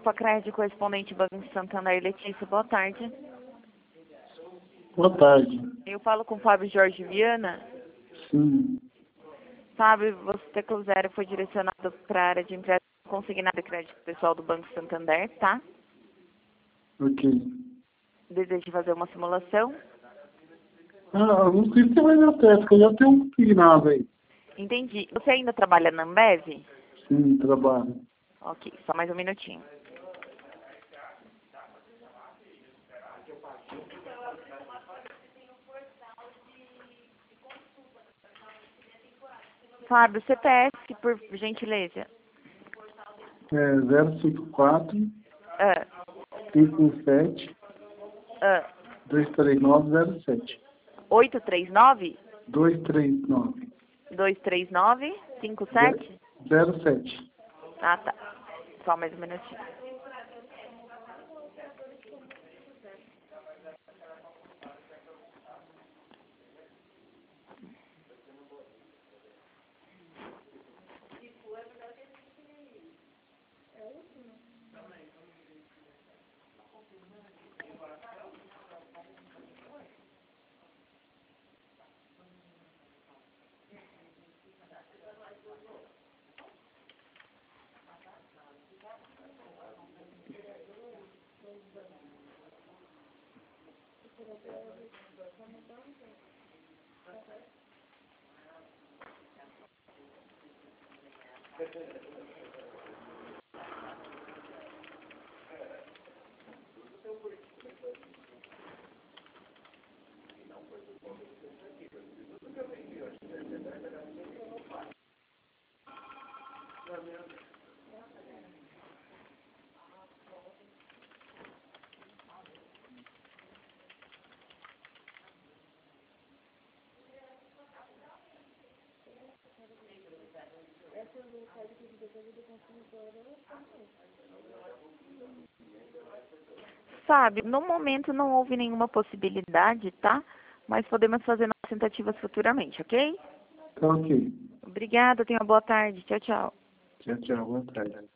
Pacred, correspondente Banco Santander, Letícia, boa tarde. Boa tarde. Eu falo com o Fábio Jorge Viana. Sim. Fábio, você Teclo Zero foi direcionado para a área de empréstimo consignado e crédito pessoal do Banco Santander, tá? Ok. Deseja fazer uma simulação? Não sei se você vai dar certo, que eu já tenho um consignado aí. Entendi. Você ainda trabalha na Ambev? Sim, trabalho. Ok, só mais um minutinho. Fábio, CPF, por gentileza. 054 Ah, 517 ah. 23907. 839 239 239 57? 07. Ah, tá. Só mais um minutinho. Fábio, no momento não houve nenhuma possibilidade, tá? Mas podemos fazer novas tentativas futuramente, ok? Tá ok. Obrigada, tenha uma boa tarde. Tchau, tchau. Tchau, tchau. Boa tarde.